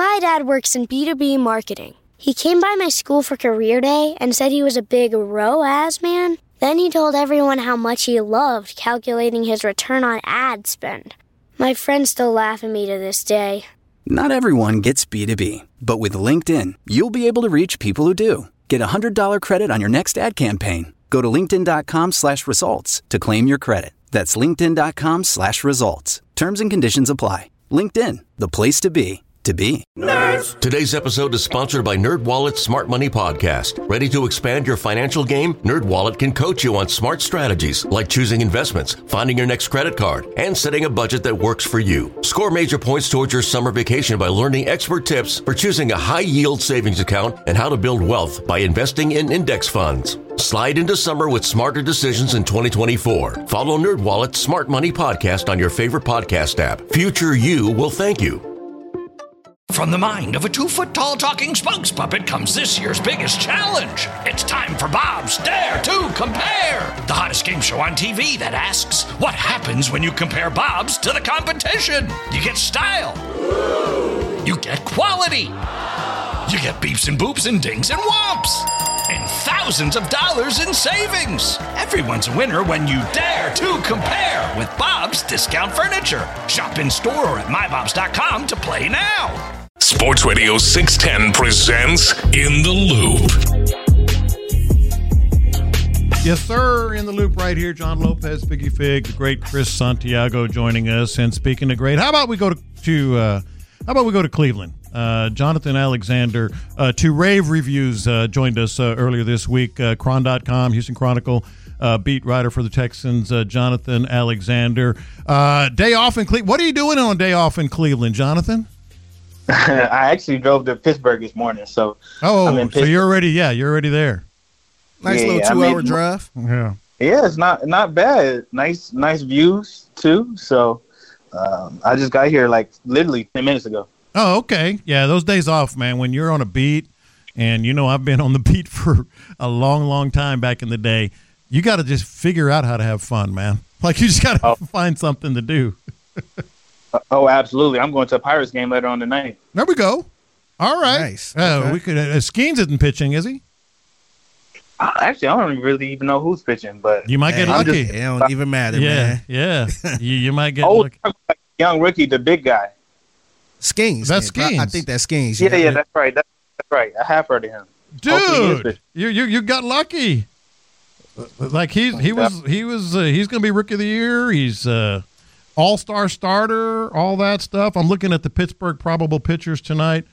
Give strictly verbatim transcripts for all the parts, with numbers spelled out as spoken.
My dad works in B two B marketing. He came by my school for career day and said he was a big R O A S man. Then he told everyone how much he loved calculating his return on ad spend. My friends still laugh at me to this day. Not everyone gets B two B, but with LinkedIn, you'll be able to reach people who do. Get a one hundred dollars credit on your next ad campaign. Go to linkedin.com slash results to claim your credit. That's linkedin.com slash results. Terms and conditions apply. LinkedIn, the place to be, to be. Nerds! Today's episode is sponsored by NerdWallet's Smart Money Podcast. Ready to expand your financial game? NerdWallet can coach you on smart strategies like choosing investments, finding your next credit card, and setting a budget that works for you. Score major points towards your summer vacation by learning expert tips for choosing a high-yield savings account and how to build wealth by investing in index funds. Slide into summer with smarter decisions in twenty twenty-four. Follow NerdWallet's Smart Money Podcast on your favorite podcast app. Future you will thank you. From the mind of a two-foot-tall talking spokes puppet comes this year's biggest challenge. It's time for Bob's Dare to Compare, the hottest game show on T V that asks, what happens when you compare Bob's to the competition? You get style. You get quality. You get beeps and boops and dings and whomps. And thousands of dollars in savings. Everyone's a winner when you dare to compare with Bob's Discount Furniture. Shop in store or at my bobs dot com to play now. Sports Radio six ten presents In the Loop. Yes, sir. In the Loop right here. John Lopez, Biggie Fig, the great Chris Santiago joining us. And speaking of great, how about we go to, to uh, how about we go to Cleveland? Uh, Jonathan Alexander, uh, two rave reviews, uh, joined us uh, earlier this week. Uh, Chron dot com, Houston Chronicle, uh, beat writer for the Texans, uh, Jonathan Alexander. Uh, day off in Cleveland. What are you doing on day off in Cleveland, Jonathan? I actually drove to Pittsburgh this morning, so oh, I'm in so you're already yeah, you're already there. Nice yeah, little two-hour I mean, drive. Yeah, yeah, it's not not bad. Nice, nice views too. So um, I just got here like literally ten minutes ago. Oh, okay. Yeah, those days off, man, when you're on a beat, and, you know, I've been on the beat for a long, long time back in the day, you got to just figure out how to have fun, man. Like, you just got to oh. find something to do. uh, oh, absolutely. I'm going to a Pirates game later on tonight. There we go. All right. Nice. Uh, okay. we could. Uh, Skeens isn't pitching, is he? Uh, actually, I don't really even know who's pitching, but you might hey, get lucky. Just, it don't even matter, yeah, man. Yeah, you, you might get old, lucky. Young rookie, the big guy. Skeens. That's Skeens. I think that's Skeens. Yeah, yeah, yeah, that's right. That's, that's right. I have heard of him. Dude, you you you got lucky. Like he's he was he was uh, he's going to be rookie of the year. He's uh, all-star starter, all that stuff. I'm looking at the Pittsburgh probable pitchers tonight.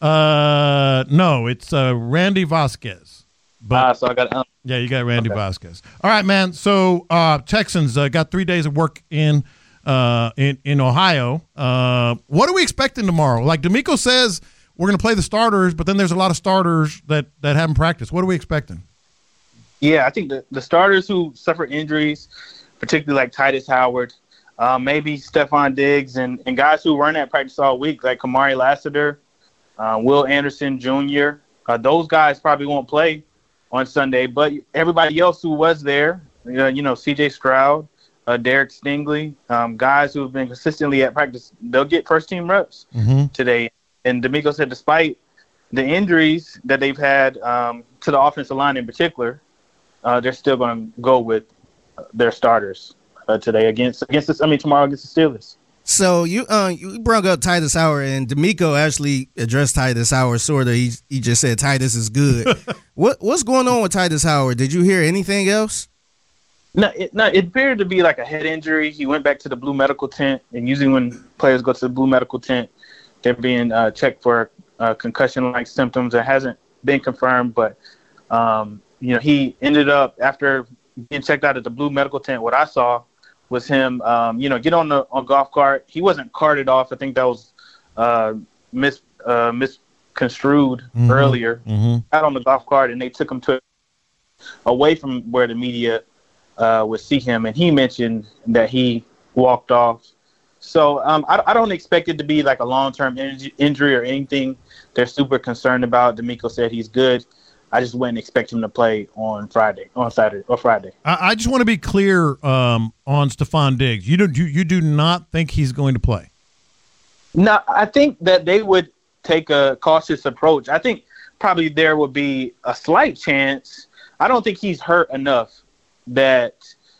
Uh, no, it's uh, Randy Vasquez. But uh, so I got um, yeah, you got Randy okay. Vasquez. All right, man. So uh, Texans uh, got three days of work in. Uh, in, in Ohio. Uh, what are we expecting tomorrow? Like D'Amico says, we're going to play the starters, but then there's a lot of starters that, that haven't practiced. What are we expecting? Yeah, I think the, the starters who suffered injuries, particularly like Titus Howard, uh, maybe Stephon Diggs, and, and guys who weren't at practice all week, like Kamari Lassiter, uh, Will Anderson Junior Uh, those guys probably won't play on Sunday, but everybody else who was there, uh, you know, C J Stroud, Uh, Derek Stingley, um, guys who have been consistently at practice, they'll get first-team reps mm-hmm. today. And D'Amico said despite the injuries that they've had um, to the offensive line in particular, uh, they're still going to go with their starters uh, today against against the, I mean tomorrow against the Steelers. So you uh, you brought up Titus Howard, and D'Amico actually addressed Titus Howard sort of. He he just said Titus is good. what what's going on with Titus Howard? Did you hear anything else? No, it, no, it appeared to be like a head injury. He went back to the blue medical tent, and usually when players go to the blue medical tent, they're being uh, checked for uh, concussion-like symptoms. It hasn't been confirmed, but um, you know, he ended up after being checked out at the blue medical tent. What I saw was him, um, you know, get on the on golf cart. He wasn't carted off. I think that was uh, mis uh, misconstrued mm-hmm. earlier. Mm-hmm. Out on the golf cart, and they took him to away from where the media Uh, would see him, and he mentioned that he walked off. So um, I, I don't expect it to be like a long-term in- injury or anything they're super concerned about. D'Amico said he's good. I just wouldn't expect him to play on Friday, on Saturday or Friday. I, I just want to be clear um, on Stephon Diggs. You do you, you do not think he's going to play? No, I think that they would take a cautious approach. I think probably there would be a slight chance. I don't think he's hurt enough that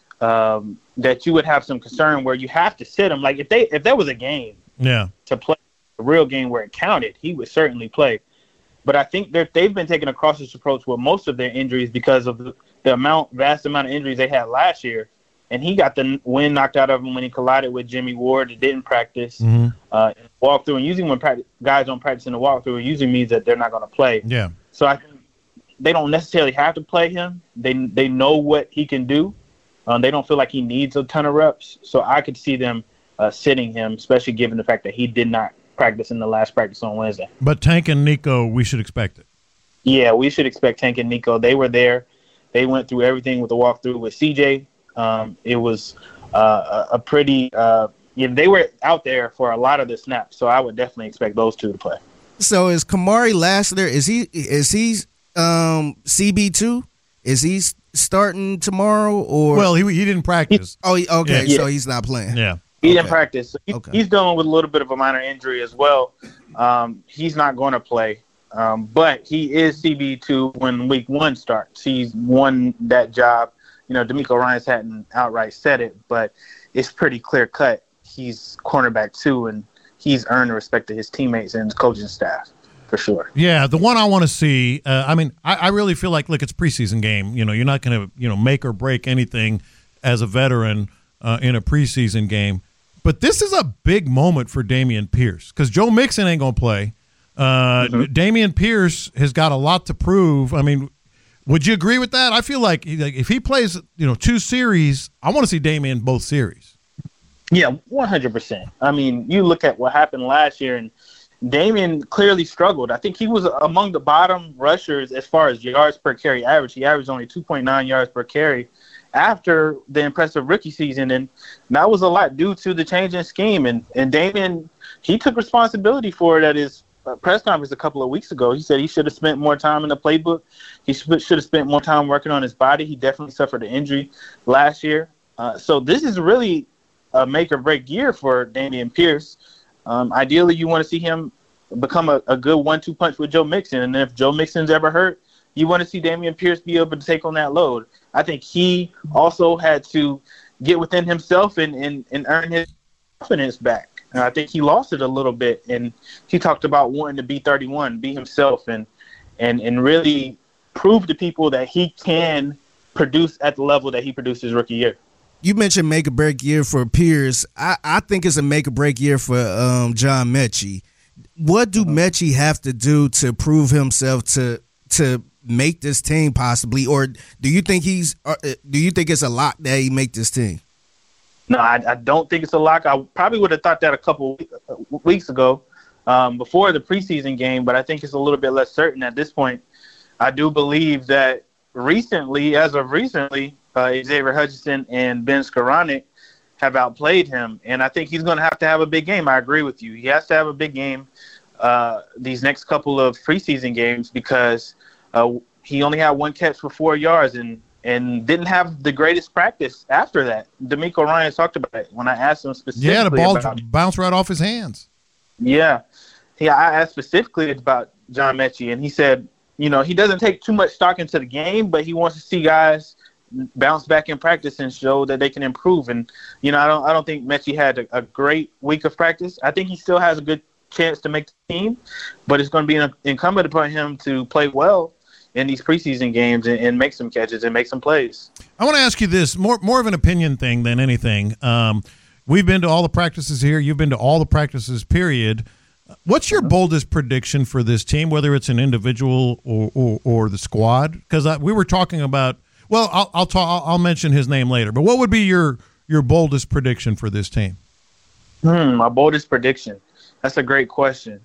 um, that you would have some concern where you have to sit him. Like if they if there was a game yeah. to play, a real game where it counted, he would certainly play. But I think they're, they've been taking a cautious approach with most of their injuries because of the, the amount, vast amount of injuries they had last year. And he got the wind knocked out of him when he collided with Jimmy Ward and didn't practice. Mm-hmm. Uh, walk through. And usually when practice, guys don't practice in the walkthrough, it usually means that they're not going to play. Yeah. So I think they don't necessarily have to play him. They they know what he can do. Um, they don't feel like he needs a ton of reps. So I could see them uh, sitting him, especially given the fact that he did not practice in the last practice on Wednesday. But Tank and Nico, we should expect it. Yeah, we should expect Tank and Nico. They were there. They went through everything with the walkthrough with C J. Um, it was uh, a, a pretty uh, – you know, they were out there for a lot of the snaps, so I would definitely expect those two to play. So is Kamari Lassiter, is he is he um, C B two? Is he starting tomorrow? Or Well, he he didn't practice. Oh, okay, yeah. so he's not playing. Yeah. He okay. didn't practice. He, okay. He's dealing with a little bit of a minor injury as well. Um, he's not going to play. Um, but he is C B two when week one starts. He's won that job. You know, D'Amico Ryans hadn't outright said it, but it's pretty clear cut. He's cornerback two, and he's earned the respect of his teammates and his coaching staff for sure. Yeah, the one I want to see, uh, I mean, I, I really feel like, look, it's a preseason game. You know, you're not going to, you know, make or break anything as a veteran uh, in a preseason game. But this is a big moment for Dameon Pierce because Joe Mixon ain't going to play. Uh, mm-hmm. Dameon Pierce has got a lot to prove. I mean, would you agree with that? I feel like, like if he plays, you know, two series, I want to see Dameon both series. Yeah, one hundred percent. I mean, you look at what happened last year, and Dameon clearly struggled. I think he was among the bottom rushers as far as yards per carry average. He averaged only two point nine yards per carry after the impressive rookie season, and that was a lot due to the change in scheme. And, and Dameon, he took responsibility for it at his uh, press conference a couple of weeks ago. He said he should have spent more time in the playbook. He should have spent more time working on his body. He definitely suffered an injury last year. Uh, so this is really a make-or-break year for Dameon Pierce. Um, ideally, you want to see him become a, a good one two punch with Joe Mixon. And if Joe Mixon's ever hurt, you want to see Dameon Pierce be able to take on that load. I think he also had to get within himself and, and, and earn his confidence back. And I think he lost it a little bit. And he talked about wanting to be thirty-one, be himself, and and and really prove to people that he can produce at the level that he produced his rookie year. You mentioned make or break year for Pierce. I, I think it's a make or break year for um, John Mechie. What do uh-huh. Mechie have to do to prove himself to to make this team possibly, or do you think he's? Uh, do you think it's a lock that he make this team? No, I, I don't think it's a lock. I probably would have thought that a couple weeks ago, um, before the preseason game, but I think it's a little bit less certain at this point. I do believe that recently, as of recently, uh, Xavier Hutchinson and Ben Skoranek have outplayed him, and I think he's going to have to have a big game. I agree with you. He has to have a big game uh, these next couple of preseason games because uh, he only had one catch for four yards and, and didn't have the greatest practice after that. D'Amico Ryans talked about it when I asked him specifically. Yeah, the ball about, bounced right off his hands. Yeah. Yeah, I asked specifically about John Mechie, and he said, you know, he doesn't take too much stock into the game, but he wants to see guys bounce back in practice and show that they can improve. And, you know, I don't I don't think Mechie had a, a great week of practice. I think he still has a good chance to make the team, but it's going to be incumbent upon him to play well in these preseason games and, and make some catches and make some plays. I want to ask you this, more more of an opinion thing than anything. Um, we've been to all the practices here. You've been to all the practices, period. What's your boldest prediction for this team, whether it's an individual or, or, or the squad? Because we were talking about – well, I'll I'll, talk, I'll mention his name later. But what would be your, your boldest prediction for this team? Hmm, my boldest prediction. That's a great question.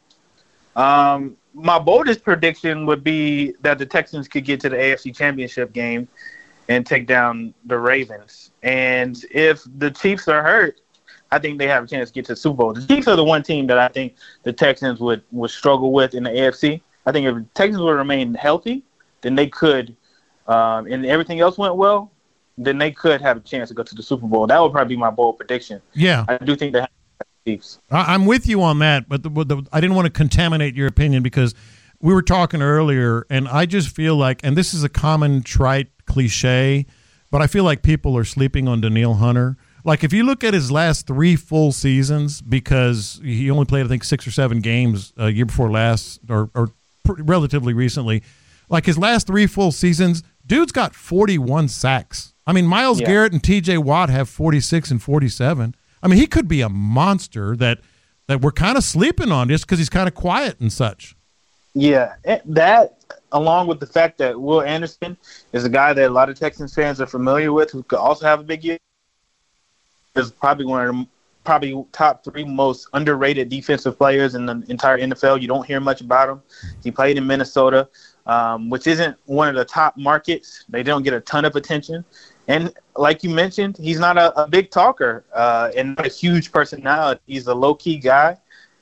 Um, my boldest prediction would be that the Texans could get to the A F C Championship game and take down the Ravens. And if the Chiefs are hurt, I think they have a chance to get to the Super Bowl. The Chiefs are the one team that I think the Texans would, would struggle with in the A F C. I think if the Texans would remain healthy, then they could, um, and everything else went well, then they could have a chance to go to the Super Bowl. That would probably be my bold prediction. Yeah. I do think they have Chiefs. I'm with you on that, but the, the, I didn't want to contaminate your opinion because we were talking earlier, and I just feel like, and this is a common trite cliche, but I feel like people are sleeping on Danielle Hunter. Like, if you look at his last three full seasons, because he only played, I think, six or seven games a year before last, or, or pr- relatively recently, like his last three full seasons, dude's got forty-one sacks. I mean, Myles yeah. Garrett and T J Watt have forty-six and forty-seven. I mean, he could be a monster that that we're kind of sleeping on just because he's kind of quiet and such. Yeah, that, along with the fact that Will Anderson is a guy that a lot of Texans fans are familiar with, who could also have a big year, is probably one of the probably top three most underrated defensive players in the entire N F L. You don't hear much about him. He played in Minnesota, um, which isn't one of the top markets. They don't get a ton of attention. And like you mentioned, he's not a, a big talker uh, and not a huge personality. He's a low-key guy,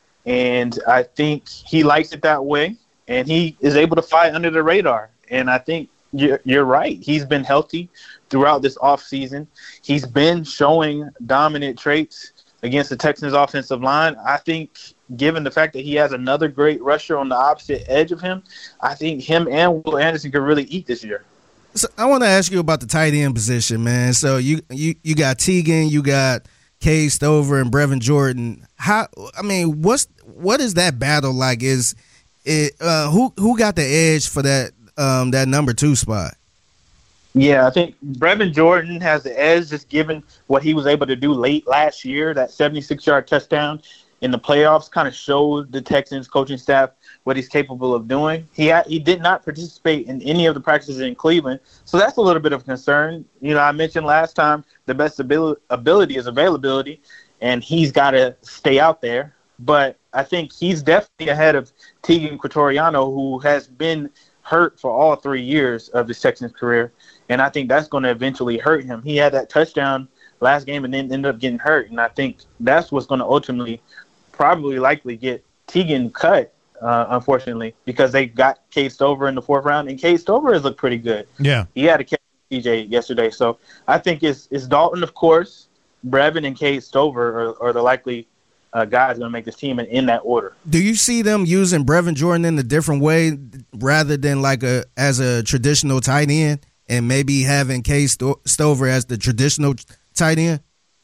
and I think he likes it that way, and he is able to fly under the radar. And I think you're, you're right. He's been healthy throughout this offseason. He's been showing dominant traits against the Texans' offensive line. I think given the fact that he has another great rusher on the opposite edge of him, I think him and Will Anderson could really eat this year. So I want to ask you about the tight end position, man. So you you, you got Teagan, you got Cade Stover, and Brevin Jordan. How? I mean, what's what is that battle like? Is it uh, who who got the edge for that um, that number two spot? Yeah, I think Brevin Jordan has the edge just given what he was able to do late last year. That seventy-six-yard touchdown in the playoffs kind of showed the Texans coaching staff what he's capable of doing. He had, he did not participate in any of the practices in Cleveland, so that's a little bit of concern. You know, I mentioned last time the best ability, ability is availability, and he's got to stay out there. But I think he's definitely ahead of Teagan Quatoriano, who has been hurt for all three years of his Texans career, and I think that's going to eventually hurt him. He had that touchdown last game and then ended up getting hurt, and I think that's what's going to ultimately probably likely get Teagan cut, uh, unfortunately, because they got Cade Stover in the fourth round, and Cade Stover has looked pretty good. Yeah. He had a catch with T J yesterday, so I think it's, it's Dalton, of course, Brevin, and Cade Stover are, are the likely uh, guys going to make this team in, in that order. Do you see them using Brevin Jordan in a different way rather than like a as a traditional tight end and maybe having Cade Sto- Stover as the traditional tight end?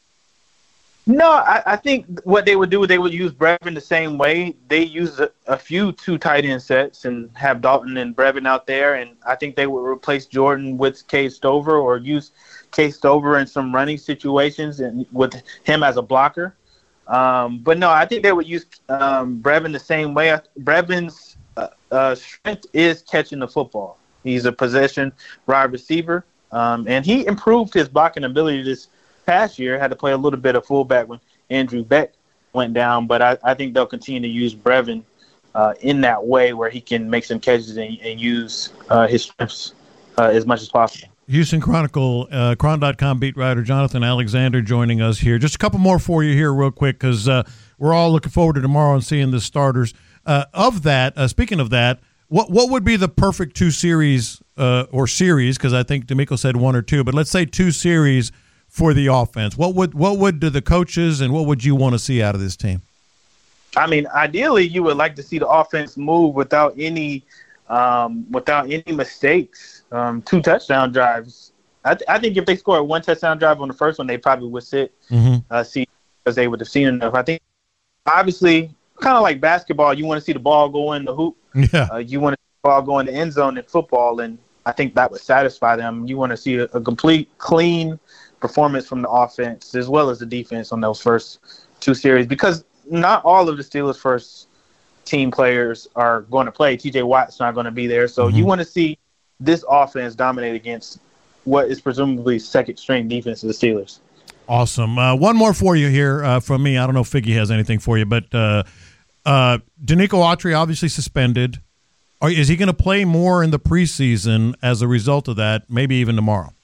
No, I, I think what they would do, they would use Brevin the same way. They use a, a few two tight end sets and have Dalton and Brevin out there, and I think they would replace Jordan with Cade Stover or use Cade Stover in some running situations and with him as a blocker. Um, but no, I think they would use um, Brevin the same way. Brevin's uh, uh, strength is catching the football. He's a possession wide receiver, um, and he improved his blocking ability this past year. Had to play a little bit of fullback when Andrew Beck went down, but I, I think they'll continue to use Brevin uh, in that way where he can make some catches and, and use uh, his strengths uh, as much as possible. Houston Chronicle, uh, Chron dot com beat writer Jonathan Alexander joining us here. Just a couple more for you here real quick because uh, we're all looking forward to tomorrow and seeing the starters. Uh, of that, uh, speaking of that, what what would be the perfect two series uh, or series, because I think D'Amico said one or two, but let's say two series for the offense? What would what would do the coaches and what would you want to see out of this team? I mean, ideally, you would like to see the offense move without any um, without any mistakes. Um, two touchdown drives. I, th- I think if they scored one touchdown drive on the first one, they probably would sit, mm-hmm. uh, see, because they would have seen enough. I think, obviously, kind of like basketball, you want to see the ball go in the hoop. Yeah. Uh, you want to see the ball go in the end zone in football, and I think that would satisfy them. You want to see a, a complete, clean performance from the offense as well as the defense on those first two series, because not all of the Steelers' first team players are going to play. T J Watt's not going to be there, so mm-hmm. you want to see this offense dominate against what is presumably second-string defense of the Steelers. Awesome. Uh, one more for you here uh, from me. I don't know if Figgy has anything for you, but uh, uh, Danico Autry obviously suspended. Are, is he going to play more in the preseason as a result of that, maybe even tomorrow?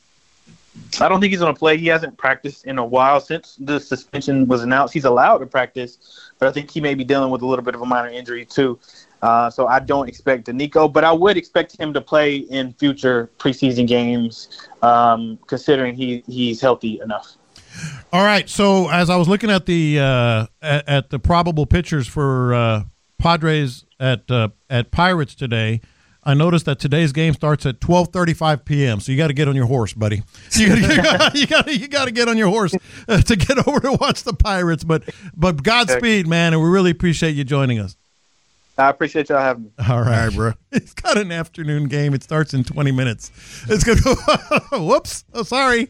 I don't think he's going to play. He hasn't practiced in a while since the suspension was announced. He's allowed to practice, but I think he may be dealing with a little bit of a minor injury too. Uh, so I don't expect Danico, but I would expect him to play in future preseason games, um, considering he he's healthy enough. All right. So as I was looking at the uh, at, at the probable pitchers for uh, Padres at uh, at Pirates today, I noticed that today's game starts at twelve thirty-five p.m. So you got to get on your horse, buddy. You got you got you got to get on your horse uh, to get over to watch the Pirates. But but Godspeed, man, and we really appreciate you joining us. I appreciate y'all having me. All right, All right, bro. It's got an afternoon game. It starts in twenty minutes. It's gonna go. Whoops. Oh, sorry.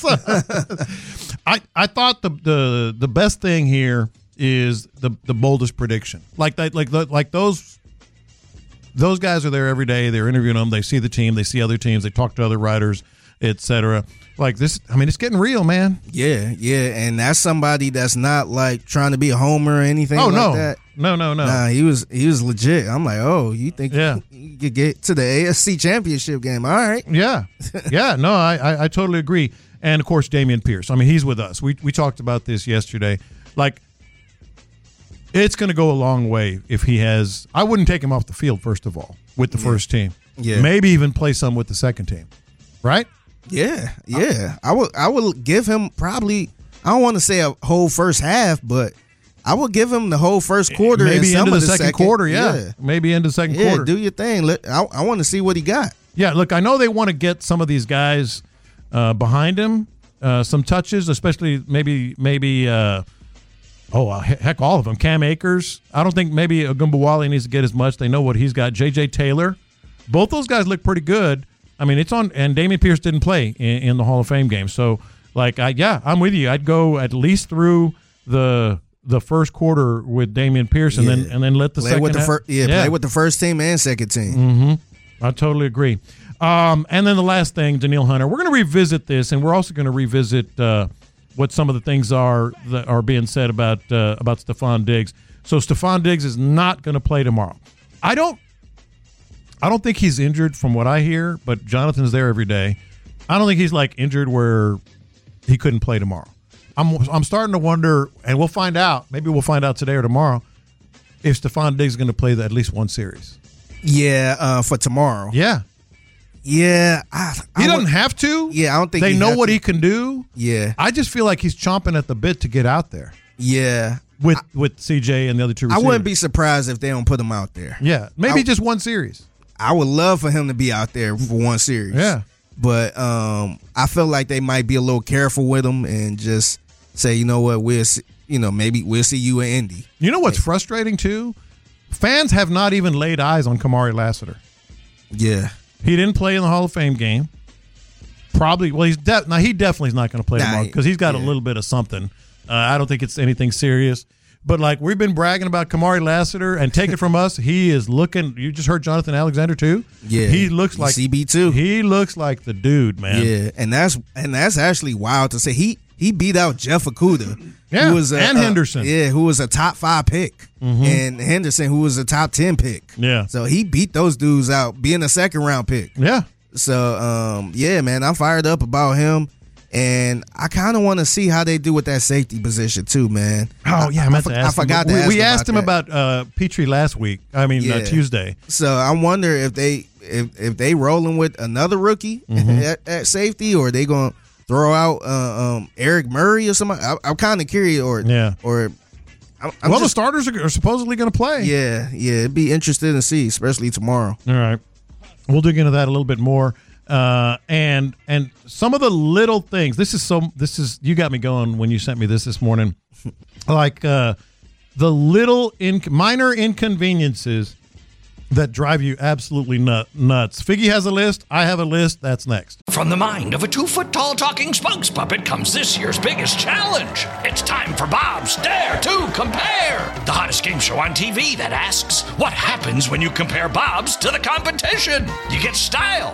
I I thought the the the best thing here is the the boldest prediction. Like that. Like like those. Those guys are there every day. They're interviewing them. They see the team. They see other teams. They talk to other writers, et cetera. Like this, I mean, it's getting real, man. Yeah, yeah, and that's somebody that's not like trying to be a homer or anything oh, like no. that. No, no, no. Nah, he was he was legit. I'm like, oh, you think yeah. you could get to the A F C Championship game? All right. Yeah, yeah. No, I, I, I totally agree. And of course, Dameon Pierce. I mean, he's with us. We we talked about this yesterday. Like, it's going to go a long way if he has. I wouldn't take him off the field first of all with the yeah. first team. Yeah, maybe even play some with the second team. Right. Yeah, yeah. I would I would give him probably, I don't want to say a whole first half, but I would give him the whole first quarter. Maybe and some into the, of the second, second quarter, yeah. yeah. Maybe into the second yeah, quarter. do your thing. Let, I, I want to see what he got. Yeah, look, I know they want to get some of these guys uh, behind him, uh, some touches, especially maybe, maybe uh, oh, uh, heck, all of them. Cam Akers. I don't think maybe Ogunbowale needs to get as much. They know what he's got. J J Taylor. Both those guys look pretty good. I mean, it's on, and Dameon Pierce didn't play in, in the Hall of Fame game. So, like, I, yeah, I'm with you. I'd go at least through the the first quarter with Dameon Pierce, and yeah. then and then let the play second with the half, fir- yeah, yeah, play with the first team and second team. Mm-hmm. I totally agree. Um, and then the last thing, Danielle Hunter. We're going to revisit this, and we're also going to revisit uh, what some of the things are that are being said about uh, about Stephon Diggs. So Stephon Diggs is not going to play tomorrow. I don't. I don't think he's injured from what I hear, but Jonathan's there every day. I don't think he's like injured where he couldn't play tomorrow. I'm I'm starting to wonder, and we'll find out. Maybe we'll find out today or tomorrow if Stephon Diggs is going to play the, at least one series. Yeah, uh, for tomorrow. Yeah, yeah. I, I he doesn't would, have to. Yeah, I don't think they he know what to. he can do. Yeah, I just feel like he's chomping at the bit to get out there. Yeah, with I, with C J and the other two receivers. I wouldn't be surprised if they don't put him out there. Yeah, maybe I, just one series. I would love for him to be out there for one series. Yeah. But um, I feel like they might be a little careful with him and just say, you know what, we'll see, you know, maybe we'll see you in Indy. You know what's frustrating too? Fans have not even laid eyes on Kamari Lassiter. Yeah. He didn't play in the Hall of Fame game. Probably, well, he's de- now he definitely is not going to play nah, tomorrow because he's got yeah. a little bit of something. Uh, I don't think it's anything serious. But, like, we've been bragging about Kamari Lassiter, and take it from us, he is looking – you just heard Jonathan Alexander, too? Yeah. He looks like – C B two. He looks like the dude, man. Yeah, and that's and that's actually wild to say. He he beat out Jeff Okudah. Yeah, who was a, and a, Henderson. Yeah, who was a top five pick. Mm-hmm. And Henderson, who was a top ten pick. Yeah. So he beat those dudes out, being a second-round pick. Yeah. So, um, yeah, man, I'm fired up about him. And I kind of want to see how they do with that safety position too, man. Oh yeah, I, I, meant I, to ask I forgot him. to we, ask we him asked him about about uh, Petrie last week. I mean yeah. uh, Tuesday. So I wonder if they if if they rolling with another rookie mm-hmm. at, at safety, or are they gonna throw out uh, um, Eric Murray or somebody. I, I'm kind of curious, or yeah, or I'm, I'm well, just, the starters are, are supposedly going to play. Yeah, yeah, it'd be interesting to see, especially tomorrow. All right, we'll dig into that a little bit more. Uh, and and some of the little things. This is so. This is you got me going when you sent me this this morning. Like uh, the little in, minor inconveniences that drive you absolutely nut, nuts. Figgy has a list. I have a list. That's next. From the mind of a two-foot-tall talking spokes puppet comes this year's biggest challenge. It's time for Bob's Dare to Compare, the hottest game show on T V that asks, what happens when you compare Bob's to the competition? You get style.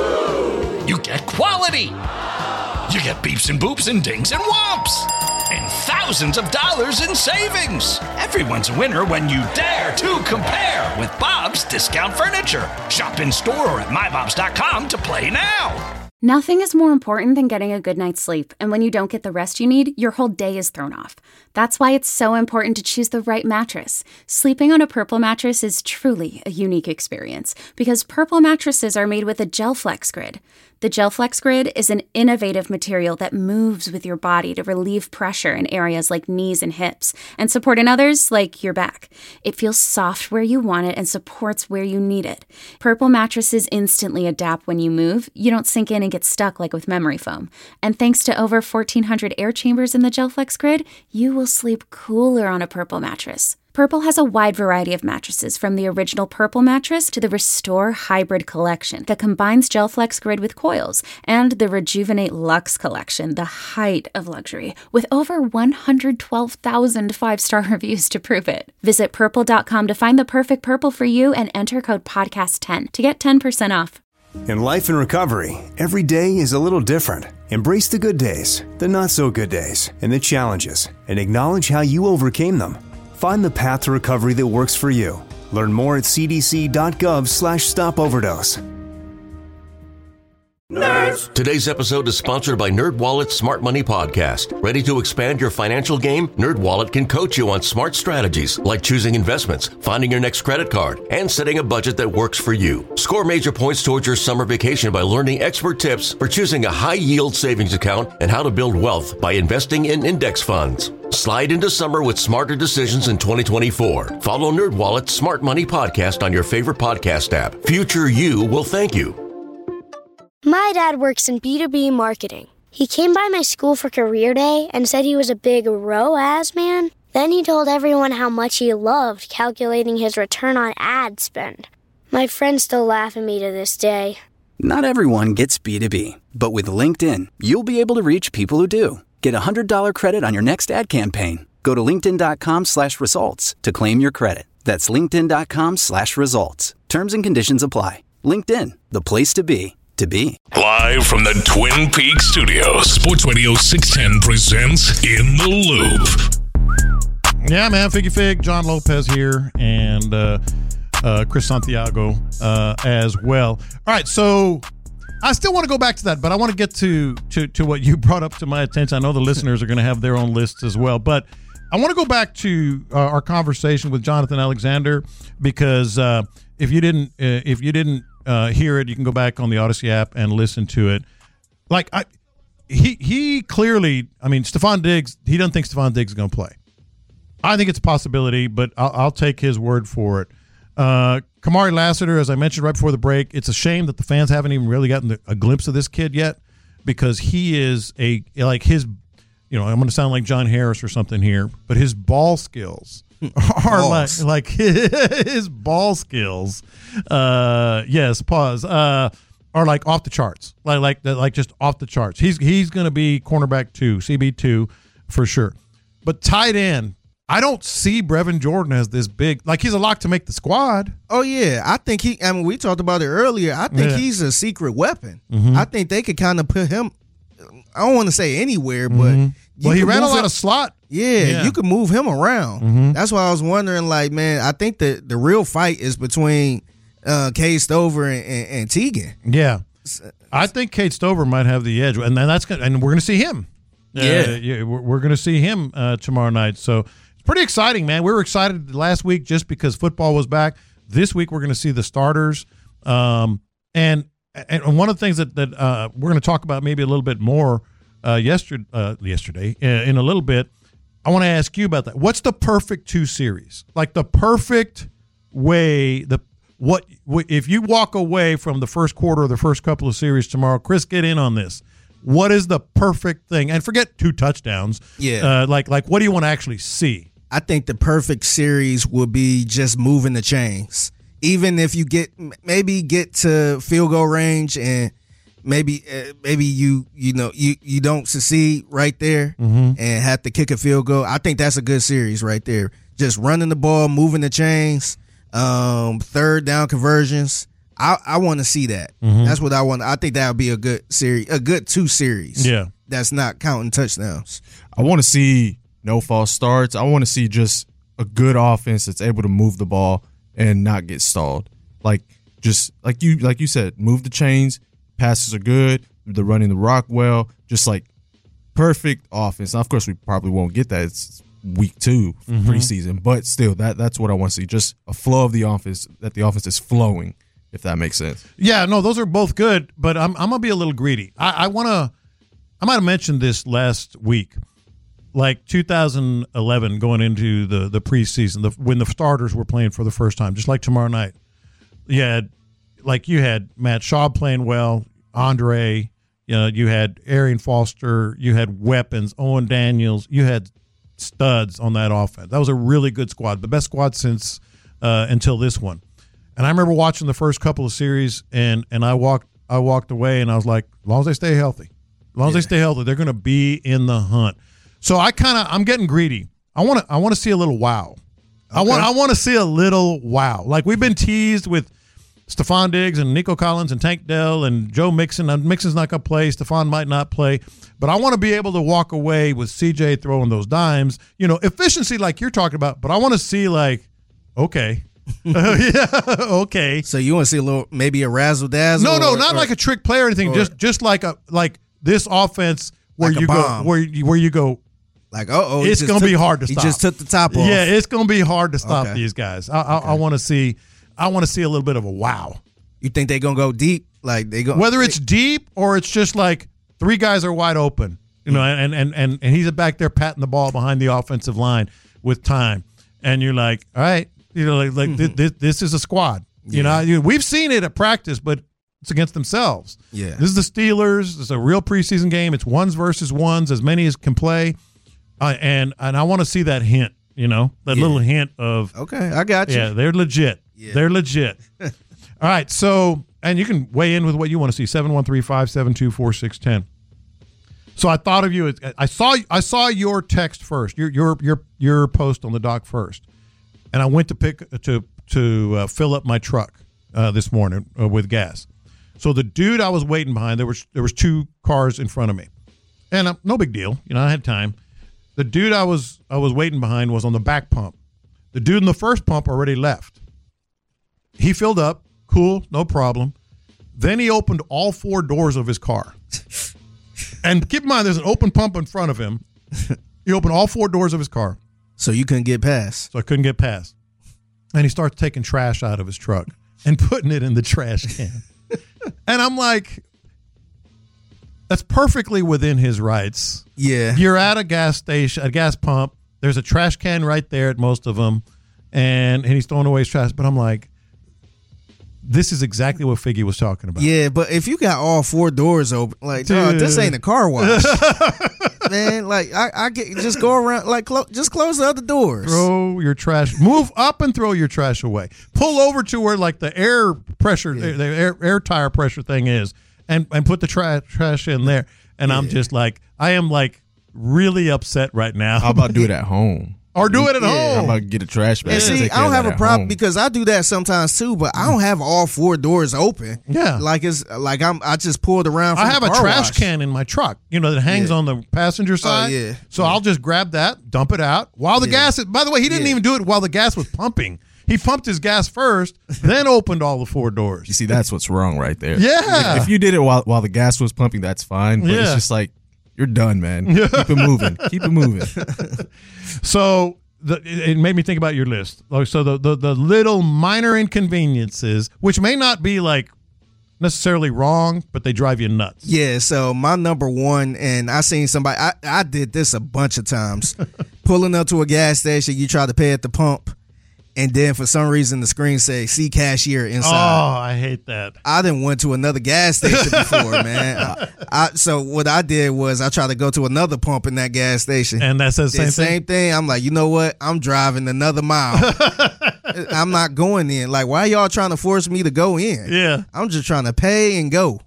You get quality. You get beeps and boops and dings and whomps. And thousands of dollars in savings. Everyone's a winner when you dare to compare with Bob's Discount Furniture. Shop in store or at my bobs dot com to play now. Nothing is more important than getting a good night's sleep, and when you don't get the rest you need, your whole day is thrown off. That's why it's so important to choose the right mattress. Sleeping on a Purple mattress is truly a unique experience because Purple mattresses are made with a GelFlex Grid. The GelFlex Grid is an innovative material that moves with your body to relieve pressure in areas like knees and hips and support in others like your back. It feels soft where you want it and supports where you need it. Purple mattresses instantly adapt when you move. You don't sink in and get stuck like with memory foam. And thanks to over fourteen hundred air chambers in the GelFlex Grid, you will sleep cooler on a Purple mattress. Purple has a wide variety of mattresses, from the original Purple mattress to the Restore Hybrid collection that combines GelFlex Grid with coils, and the Rejuvenate Luxe collection, the height of luxury, with over one hundred twelve thousand five-star reviews to prove it. Visit purple dot com to find the perfect Purple for you and enter code podcast ten to get ten percent off. In life and recovery, every day is a little different. Embrace the good days, the not so good days, and the challenges, and acknowledge how you overcame them. Find the path to recovery that works for you. Learn more at c d c dot gov slash stop overdose. Nerds. Today's episode is sponsored by NerdWallet's Smart Money Podcast. Ready to expand your financial game? NerdWallet can coach you on smart strategies like choosing investments, finding your next credit card, and setting a budget that works for you. Score major points towards your summer vacation by learning expert tips for choosing a high-yield savings account and how to build wealth by investing in index funds. Slide into summer with smarter decisions in twenty twenty-four. Follow NerdWallet's Smart Money Podcast on your favorite podcast app. Future you will thank you. My dad works in B two B marketing. He came by my school for career day and said he was a big R O A S man. Then he told everyone how much he loved calculating his return on ad spend. My friends still laugh at me to this day. Not everyone gets B two B, but with LinkedIn, you'll be able to reach people who do. Get a one hundred dollars credit on your next ad campaign. Go to linkedin dot com slash results to claim your credit. That's linkedin dot com slash results. Terms and conditions apply. LinkedIn, the place to be. To be. Live from the Twin Peaks studios, Sports Radio six ten presents In the Loop. Yeah, man, Figgy Fig, John Lopez here, and uh, uh, Chris Santiago uh, as well. All right, so I still want to go back to that, but I want to get to, to, to what you brought up to my attention. I know the listeners are going to have their own lists as well, but I want to go back to uh, our conversation with Jonathan Alexander, because uh, if you didn't, uh, if you didn't uh, hear it, you can go back on the Odyssey app and listen to it. Like I, he he clearly, I mean, Stephon Diggs, he doesn't think Stephon Diggs is going to play. I think it's a possibility, but I'll, I'll take his word for it. Uh, Kamari Lassiter, as I mentioned right before the break, it's a shame that the fans haven't even really gotten a glimpse of this kid yet, because he is a like his. You know, I'm going to sound like John Harris or something here, but his ball skills are Balls. like like his ball skills. Uh, yes, pause. Uh, are like off the charts, like like like just off the charts. He's he's going to be cornerback two, C B two for sure. But tight end, I don't see Brevin Jordan as this big. Like, he's a lock to make the squad. Oh yeah, I think he. I mean, we talked about it earlier. I think Yeah. he's a secret weapon. Mhm. I think they could kind of put him. I don't want to say anywhere, but Mhm. you Well, he could ran a move lot him- of slot. Yeah, Yeah. you could move him around. Mhm. That's why I was wondering. Like, man, I think the the real fight is between uh, Cade Stover and, and, and Teagan. Yeah, I think Kate Stover might have the edge, and then that's gonna, and we're going to see him. Uh, Yeah. yeah, we're, we're going to see him uh, tomorrow night. So it's pretty exciting, man. We were excited last week just because football was back. This week we're going to see the starters, um, and and one of the things that that uh, we're going to talk about maybe a little bit more uh, yesterday. Uh, yesterday, uh, in a little bit, I want to ask you about that. What's the perfect two series? Like the perfect way the. What if you walk away from the first quarter or the first couple of series tomorrow? Chris, get in on this. What is the perfect thing? And forget two touchdowns. Yeah. Uh, like, like, what do you want to actually see? I think the perfect series would be just moving the chains. Even if you get maybe get to field goal range and maybe uh, maybe you you know you you don't succeed right there Mm-hmm. and have to kick a field goal. I think that's a good series right there. Just running the ball, moving the chains. Um, third down conversions. I, I want to see that. Mhm. That's what I want. I think that would be a good series, a good two series. Yeah. That's not counting touchdowns. I want to see no false starts. I want to see just a good offense that's able to move the ball and not get stalled. Like just like you like you said, move the chains. Passes are good. the running the rock well, just like perfect offense. Now, of course, we probably won't get that. It's week two mm-hmm. preseason, but still, that that's what I want to see. Just a flow of the offense, that the offense is flowing, if that makes sense. Yeah, no, those are both good, but I'm I'm gonna be a little greedy. I, I want to. I might have mentioned this last week, like two thousand eleven, going into the the preseason, the, when the starters were playing for the first time, just like tomorrow night. You had, like you had Matt Schaub playing well, Andre. You know, you had Arian Foster. You had weapons, Owen Daniels. You had studs on that offense. That was a really good squad, the best squad since uh, until this one. And I remember watching the first couple of series, and and I walked I walked away, and I was like, as long as they stay healthy, as long as yeah. they stay healthy, they're going to be in the hunt. So I kind of I'm getting greedy. I want to I want to see a little wow. Okay. I want I want to see a little wow. Like we've been teased with Stephon Diggs and Nico Collins and Tank Dell and Joe Mixon. And Mixon's not going to play. Stephon might not play. But I want to be able to walk away with C J throwing those dimes. You know, efficiency like you're talking about. But I want to see like, okay. yeah, okay. So you want to see a little, maybe a razzle dazzle? No, no, or, not or, like a trick play or anything. Or, just just like a like this offense where like you go where you, where you go. Like, uh-oh. It's going to be hard to he stop. He just took the top off. Yeah, it's going to be hard to stop okay. these guys. I, I, okay. I want to see I want to see a little bit of a wow. You think they're going to go deep? Like they go Whether it's deep or it's just like three guys are wide open, you know, and, and, and, and he's back there patting the ball behind the offensive line with time. And you're like, all right, you know, like, like mm-hmm. this, this is a squad. You yeah. know, we've seen it at practice, but it's against themselves. Yeah. This is the Steelers. It's a real preseason game. It's ones versus ones, as many as can play. Uh, and and I want to see that hint, you know, that yeah. little hint of. Okay, I got you. Yeah, they're legit. Yeah. They're legit. All right, so, and you can weigh in with what you want to see, seven one three, five seven two, four six one zero. So I thought of you, I saw I saw your text first, your your your your post on the dock first, and I went to pick to to uh, fill up my truck uh, this morning uh, with gas. So the dude I was waiting behind, there was there was two cars in front of me, and uh, no big deal, you know, I had time. The dude I was I was waiting behind was on the back pump. The dude in the first pump already left. He filled up. Cool, no problem. Then he opened all four doors of his car. And keep in mind, there's an open pump in front of him. He opened all four doors of his car. So you couldn't get past. So I couldn't get past. And he starts taking trash out of his truck and putting it in the trash can. And I'm like, that's perfectly within his rights. Yeah. You're at a gas station, a gas pump. There's a trash can right there at most of them. And, and he's throwing away his trash. But I'm like, this is exactly what Figgy was talking about. Yeah, but if you got all four doors open, like, dog, this ain't a car wash. Man, like, I, I get just go around, like, clo- just close the other doors. Throw your trash, move up and throw your trash away. Pull over to where, like, the air pressure, yeah. the air, air tire pressure thing is, and, and put the tra- trash in there. And yeah. I'm just like, I am, like, really upset right now. How about do it at home? Or do it at yeah. home. How about get a trash bag? And see, I don't have a problem because I do that sometimes too, but I don't have all four doors open. Yeah, like it's like I'm. I just pulled around. From I have the a car trash wash. can in my truck, you know, that hangs yeah. on the passenger side. Oh, yeah. So yeah. I'll just grab that, dump it out while the yeah. gas. Is, by the way, he didn't yeah. even do it while the gas was pumping. He pumped his gas first, then opened all the four doors. You see, that's what's wrong right there. Yeah. If, if you did it while while the gas was pumping, that's fine. But yeah. it's just like you're done, man. Keep it moving. Keep it moving. So. The, it made me think about your list. So the, the the little minor inconveniences, which may not be like necessarily wrong, but they drive you nuts. Yeah. So my number one, and I seen somebody. I, I did this a bunch of times. Pulling up to a gas station, you try to pay at the pump, and then for some reason the screen say "See cashier" inside. Oh, I hate that. I didn't went to another gas station before, man. I, I, so what I did was I tried to go to another pump in that gas station, and that says the same, same thing? thing. I'm like, you know what? I'm driving another mile. I'm not going in. Like, why y'all trying to force me to go in? Yeah, I'm just trying to pay and go.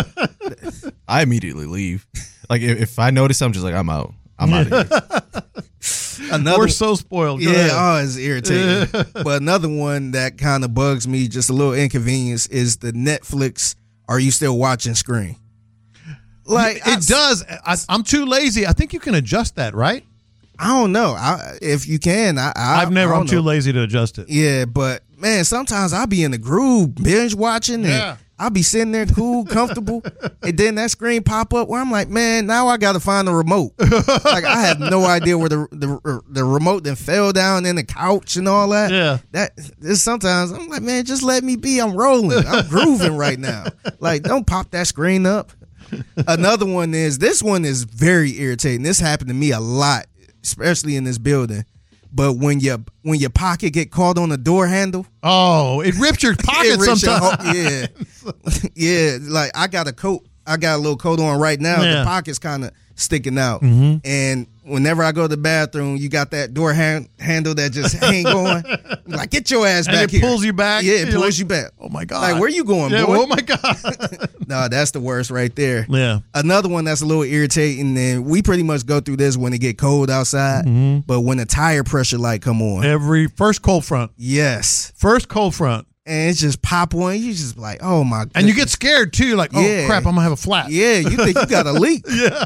I immediately leave. Like if, if I notice, I'm just like, I'm out. I'm out of here. Another, We're so spoiled. Go yeah, ahead. oh, it's irritating. But another one that kind of bugs me, just a little inconvenience, is the Netflix "Are you still watching?" screen. Like it I, does. I, I'm too lazy. I think you can adjust that, right? I don't know. I, if you can, I, I I've never. I I'm know. too lazy to adjust it. Yeah, but man, sometimes I'll be in the groove, binge watching, and yeah. I'll be sitting there cool, comfortable, and then that screen pop up where I'm like, man, now I got to find the remote. Like, I have no idea where the, the the remote then fell down in the couch and all that. Yeah. That is sometimes I'm like, man, just let me be. I'm rolling. I'm grooving right now. Like, don't pop that screen up. Another one is, this one is very irritating. This happened to me a lot, especially in this building. But when your when your pocket get caught on the door handle, oh, it rips your pocket rips your sometimes. ho- yeah, yeah. Like I got a coat, I got a little coat on right now. Yeah. The pocket's kind of sticking out, Mhm. and whenever I go to the bathroom, you got that door hand, handle that just hang on. Like, get your ass And back it here. pulls you back. Yeah, it You're pulls like, you back. Oh my god! Like, where you going, Yeah, boy? oh my god! No, that's the worst right there. Yeah. Another one that's a little irritating, and we pretty much go through this when it get cold outside. Mhm. But when the tire pressure light come on, Every first cold front, yes, first cold front, and it's just pop on. You just like, oh my god, and you get scared too. Like, oh Yeah. crap, I'm gonna have a flat. yeah, you think you got a leak. Yeah,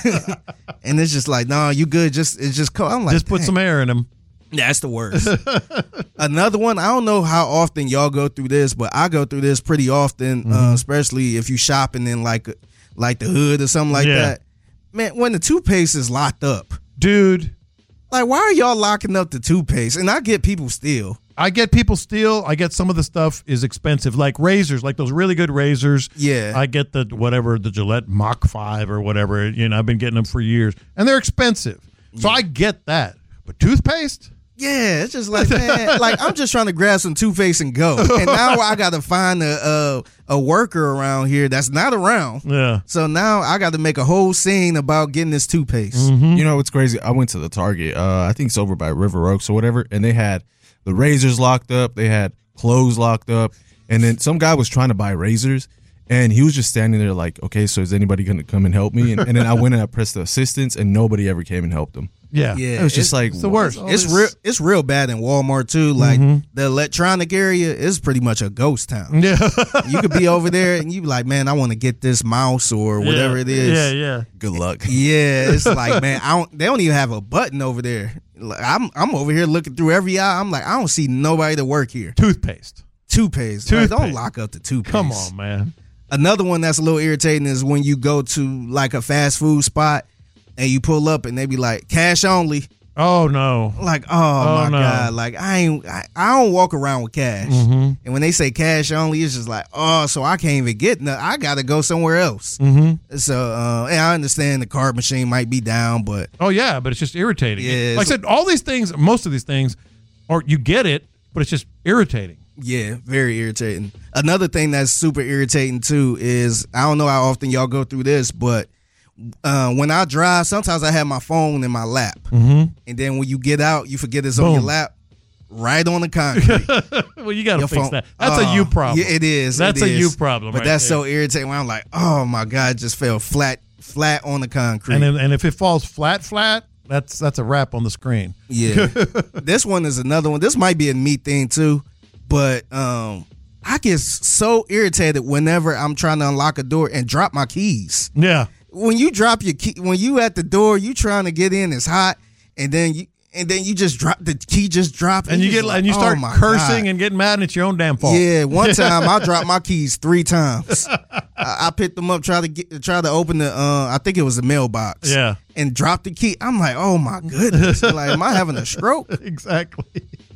and it's just like, nah, you good. Just it's just cold. I'm like, Just put dang. some air in them. That's the worst. Another one, I don't know how often y'all go through this, but I go through this pretty often, Mm-hmm. uh, especially if you shopping in like like the hood or something like Yeah. that. Man, when the toothpaste is locked up, Dude, like, why are y'all locking up the toothpaste? And I get people steal. I get people steal. I get some of the stuff is expensive, like razors, like those really good razors. Yeah. I get the whatever the Gillette Mach five or whatever. You know, I've been getting them for years, and they're expensive. So I get that. But toothpaste, Yeah, it's just like, man, like I'm just trying to grab some toothpaste and go. And now I got to find a, a a worker around here that's not around. yeah. So now I got to make a whole scene about getting this toothpaste. Mm-hmm. You know what's crazy? I went to the Target. Uh, I think it's over by River Oaks or whatever, and they had the razors locked up. They had clothes locked up, and then some guy was trying to buy razors, and he was just standing there like, okay, so is anybody going to come and help me? And, and then I went and I pressed the assistance, and nobody ever came and helped him. Yeah. Yeah, It was just it's- like it's the worst. all It's this- real. It's real bad in Walmart too. Like Mhm. the electronic area is pretty much a ghost town. Yeah. You could be over there and you be like, man, I want to get this mouse or whatever Yeah. it is. Yeah, yeah. Good luck. Yeah, it's like, man, I don't. They don't even have a button over there. Like, I'm I'm over here looking through every aisle. I'm like, I don't see nobody to work here. Toothpaste. Toothpaste. Like, don't Toothpaste. lock up the toothpaste. Come on, man. Another one that's a little irritating is when you go to like a fast food spot and you pull up and they be like, cash only. Oh no. Like, oh, Oh, my no. god! Like, I ain't, I, I don't walk around with cash. Mm-hmm. And when they say cash only, it's just like, oh, so I can't even get nothing. I gotta go somewhere else. Mm-hmm. So, uh, and I understand the card machine might be down, but Oh yeah, but it's just irritating. Yeah, like I it's- said, all these things, most of these things, or you get it, but it's just irritating. yeah, very irritating. Another thing that's super irritating too is I don't know how often y'all go through this, but uh, when I drive, sometimes I have my phone in my lap, Mm-hmm. and then when you get out, you forget it's on your Boom. lap, right on the concrete. Well, you got to Your fix phone- that. That's a Oh, you problem. Yeah, it is. That's it a is. you problem. But right that's there. so irritating. When I'm like, oh my god, it just fell flat, flat on the concrete. And then, and if it falls flat, flat, that's that's a wrap on the screen. Yeah. This one is another one. This might be a me thing too, but um, I get so irritated whenever I'm trying to unlock a door and drop my keys. Yeah. When you drop your key, when you at the door, you trying to get in, it's hot, and then you and then you just drop the key, just drop, And you just get like, and you oh start my cursing God. and getting mad, and it's your own damn fault. Yeah, one time I dropped my keys three times. I, I picked them up, try to get, try to open the. Uh, I think it was the mailbox. Yeah. and dropped the key. I'm like, oh my goodness! Like, am I having a stroke? Exactly.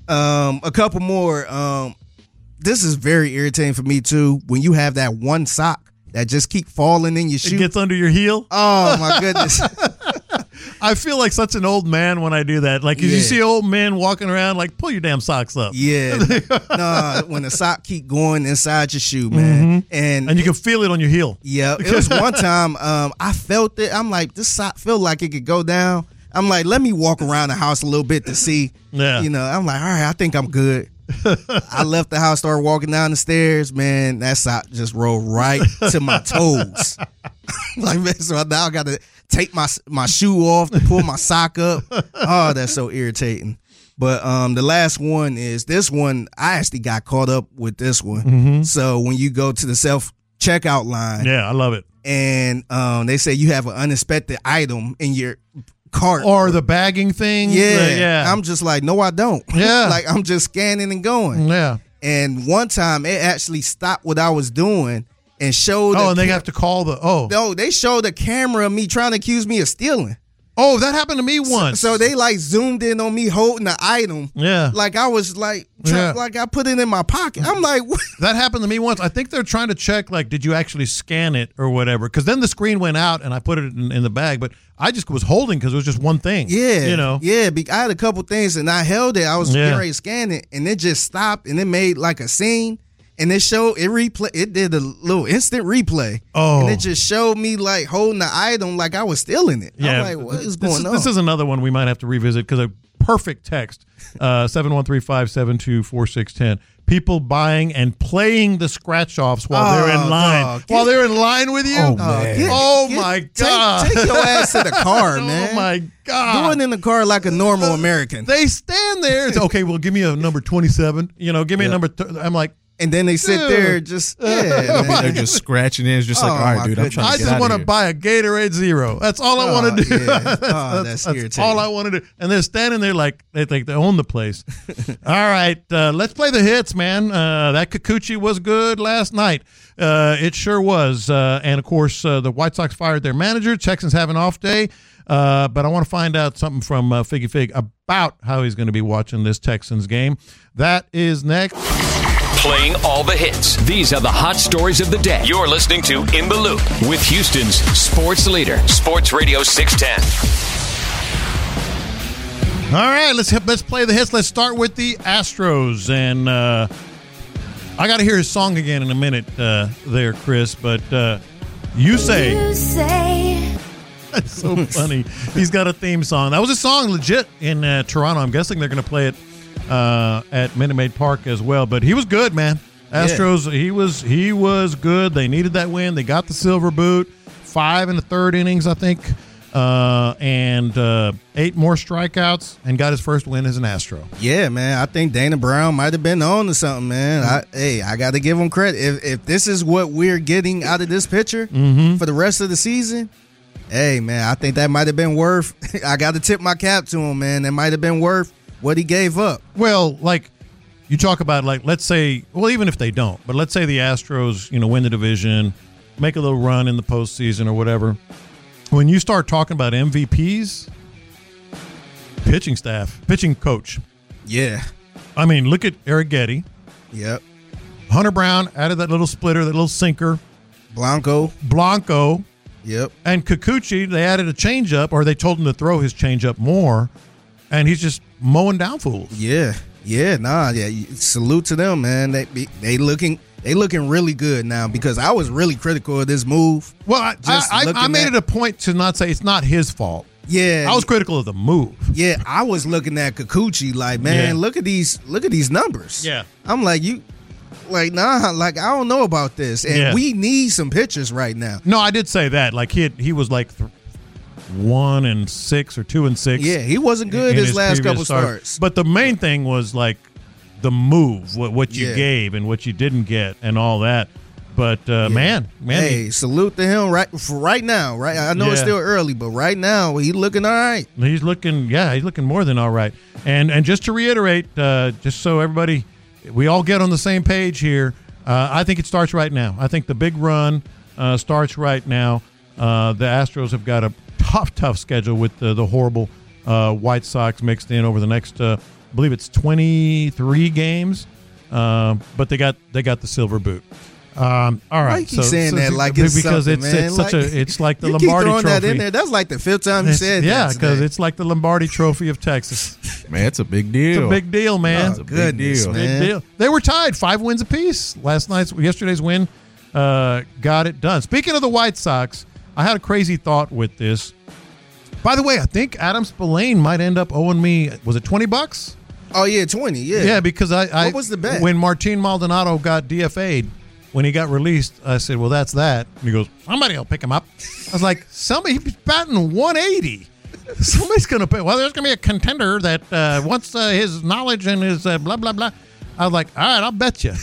Um, a couple more. Um, this is very irritating for me too. When you have that one sock that just keep falling in your shoe. It gets under your heel. Oh my goodness! I feel like such an old man when I do that. Like, if you Yeah. see old men walking around, like, pull your damn socks up. Yeah, no, when the sock keep going inside your shoe, man, and And you can feel it on your heel. yeah, it was one time um, I felt it. I'm like, this sock feel like it could go down. I'm like, let me walk around the house a little bit to see. Yeah. You know, I'm like, all right, I think I'm good. I left the house, started walking down the stairs. Man, that sock just rolled right to my toes. Like, man, so now I got to take my my shoe off to pull my sock up. Oh, that's so irritating. But um, the last one is this one. I actually got caught up with this one. Mm-hmm. So when you go to the self checkout line, Yeah, I love it. and um, they say you have an unexpected item in your cart, Or the bagging thing. yeah, Uh, yeah. I'm just like, no, I don't. Yeah. Like, I'm just scanning and going. yeah. And one time it actually stopped what I was doing and show. Oh, the and they ca- have to call the oh. No, they show the camera of me trying to accuse me of stealing. Oh, that happened to me once. So, so they like zoomed in on me holding the item. Yeah. Like I was like, try, Yeah. like I put it in my pocket. I'm like, what? That happened to me once. I think they're trying to check, like, did you actually scan it or whatever? Because then the screen went out and I put it in, in the bag, but I just was holding because it was just one thing. Yeah, you know. Yeah, be- I had a couple things and I held it. I was Yeah. getting ready to scan it, and it just stopped and it made like a scene. And it showed it replay. It did a little instant replay. Oh. And it just showed me like holding the item like I was stealing it. Yeah. I'm like, what is this going is, on? This is another one we might have to revisit because a perfect text, uh, seven one three five seven two four six one zero. People buying and playing the scratch offs while Oh, they're in line. dog. While they're in line with you? Oh, Oh, man. get- Oh, get- my take- God. Take, your ass to the car, man. Oh, my God. Do it in the car like a normal American. They stand there and say, okay, well, give me a number twenty-seven. You know, give me Yeah. a number. Th-. I'm like, And then they sit Dude. there just, yeah, man. They're just scratching it. It's just like, Oh, all right, my dude, I'm trying I to get just out want of to here. buy a Gatorade Zero. That's all I Oh, want to do. yeah. that's, Oh, that's- that's that's irritating. all I want to do. And they're standing there like they think they own the place. All right, uh, let's play the hits, man. Uh, that Kikuchi was good last night. Uh, it sure was. Uh, and, of course, uh, the White Sox fired their manager. Texans have an off day. Uh, but I want to find out something from uh, Figgy Fig about how he's going to be watching this Texans game. That is next. Playing all the hits. These are the hot stories of the day. You're listening to In the Loop with Houston's sports leader, Sports Radio six ten. All right, let's let's play the hits. Let's start with the Astros, and uh, I got to hear his song again in a minute, uh, there, Chris. But uh, you say, You say that's so funny. He's got a theme song. That was a song legit in uh, Toronto. I'm guessing they're going to play it uh, at Minute Maid Park as well. But he was good, man. Astros, he was he was good. They needed that win. They got the silver boot. Five in the third innings, I think. Uh, and uh, eight more strikeouts, and got his first win as an Astro. Yeah, man. I think Dana Brown might have been on to something, man. I, hey, I got to give him credit. If if this is what we're getting out of this pitcher Mm-hmm. for the rest of the season, hey, man, I think that might have been worth. I got to tip my cap to him, man. That might have been worth what he gave up. Well, like you talk about, like let's say, well, even if they don't, but let's say the Astros, you know, win the division, make a little run in the postseason or whatever. When you start talking about M V Ps, pitching staff, pitching coach. Yeah. I mean, look at Eric Getty. Yep. Hunter Brown added that little splitter, that little sinker. Blanco. Blanco. Yep. And Kikuchi, they added a changeup, or they told him to throw his changeup more, and he's just mowing down fools. Yeah. Yeah. Nah. Yeah. Salute to them, man. They they looking. They looking really good now because I was really critical of this move. Well, I, Just I, I, looking I made at- it a point to not say it's not his fault. Yeah. I was critical of the move. Yeah, I was looking at Kikuchi like, man, Yeah. look at these, look at these numbers. Yeah. I'm like, you, like, nah, like I don't know about this, and Yeah. we need some pitchers right now. No, I did say that. Like he had, he was like th- one and six or two and six. Yeah, he wasn't good in his last previous couple start. starts. But the main thing was like the move, what, what you Yeah. gave and what you didn't get, and all that. But uh, man, man, Hey, he- salute to him right for right now. Right, I know it's Yeah. still early, but right now he looking all right. he's looking, yeah, he's looking more than all right. And and just to reiterate, uh, just so everybody, we all get on the same page here. Uh, I think it starts right now. I think the big run uh, starts right now. Uh, the Astros have got a tough, tough schedule with the, the horrible uh, White Sox mixed in over the next, uh, I believe it's twenty-three games. Uh, but they got they got the silver boot. Um, all right, Why you keep saying that like it's because something, it's man? it's such Like- a it's like the you Lombardi keep throwing Trophy. that in there. That's like the fifth time you It's- said yeah, that. because today. it's like the Lombardi Trophy of Texas. Man, it's a big deal. It's a big deal, man. Oh, goodness, deal. man. Big deal. They were tied, five wins apiece. Last night's, yesterday's win uh, got it done. Speaking of the White Sox, I had a crazy thought with this. By the way, I think Adam Spillane might end up owing me. Was it twenty bucks? Oh yeah, twenty. Yeah. Yeah, because I, I What was the bet? when Martin Maldonado got D F A'd. When he got released, I said, well, that's that. And he goes, somebody will pick him up. I was like, somebody, he's batting one eighty. Somebody's going to pay. Well, there's going to be a contender that uh, wants uh, his knowledge and his uh, blah, blah, blah. I was like, all right, I'll bet you.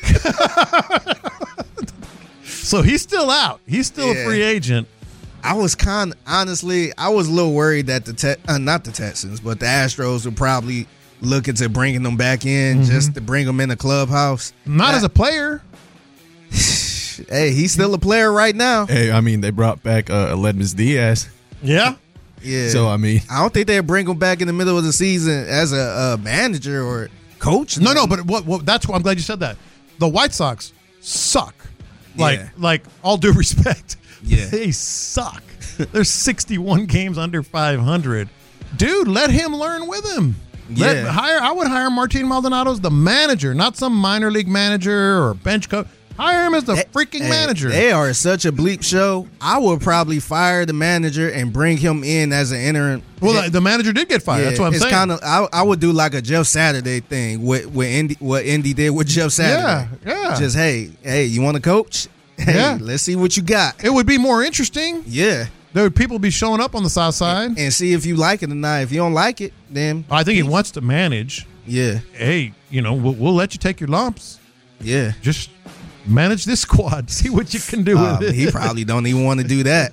So he's still out. He's still Yeah. a free agent. I was kind honestly, I was a little worried that the te- uh, not the Texans, but the Astros were probably looking to bringing them back in Mm-hmm. just to bring them in the clubhouse. Not I- as a player. coach. Hey, he's still a player right now. Hey, I mean, they brought back uh, Aledmus Diaz. Yeah. Yeah. So, I mean. I don't think they'll bring him back in the middle of the season as a, a manager or coach. No, no, but what, what, that's what I'm glad you said that. The White Sox suck. Like, Yeah. like all due respect. Yeah. They suck. There's sixty-one games under five hundred. Dude, let him learn with him. Let, Yeah. hire. I would hire Martin Maldonado as the manager, not some minor league manager or bench coach. Hire him as the freaking Hey, manager. They are such a bleep show. I would probably fire the manager and bring him in as an interim. well, the, the manager did get fired. Yeah, That's what I'm it's saying. kind of. I, I would do like a Jeff Saturday thing with, with Indy, what Indy did with Jeff Saturday. Yeah, yeah. Just hey, hey, you want to coach? Hey, Yeah. let's see what you got. It would be more interesting. Yeah, There would people be showing up on the south side. and see if you like it or not. If you don't like it, then I think he wants to manage. yeah, Hey, you know, we'll, we'll let you take your lumps. yeah. Just manage this squad. See what you can do Um, with it. he probably don't even want to do that.